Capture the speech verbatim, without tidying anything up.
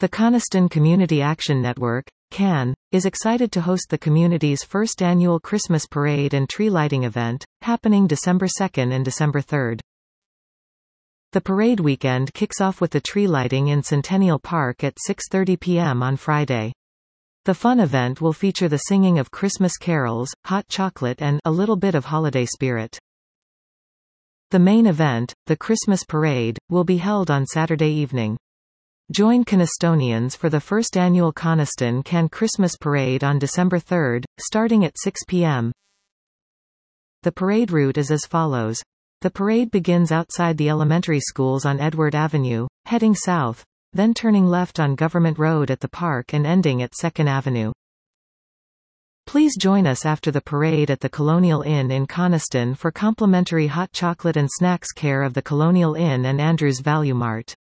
The Coniston Community Action Network, C A N, is excited to host the community's first annual Christmas parade and tree lighting event, happening December second and December third. The parade weekend kicks off with the tree lighting in Centennial Park at six thirty p m on Friday. The fun event will feature the singing of Christmas carols, hot chocolate and a little bit of holiday spirit. The main event, the Christmas Parade, will be held on Saturday evening. Join Conistonians for the first annual Coniston C A N Christmas Parade on December third, starting at six p m The parade route is as follows. The parade begins outside the elementary schools on Edward Avenue, heading south, then turning left on Government Road at the park and ending at second Avenue. Please join us after the parade at the Colonial Inn in Coniston for complimentary hot chocolate and snacks care of the Colonial Inn and Andrews Value Mart.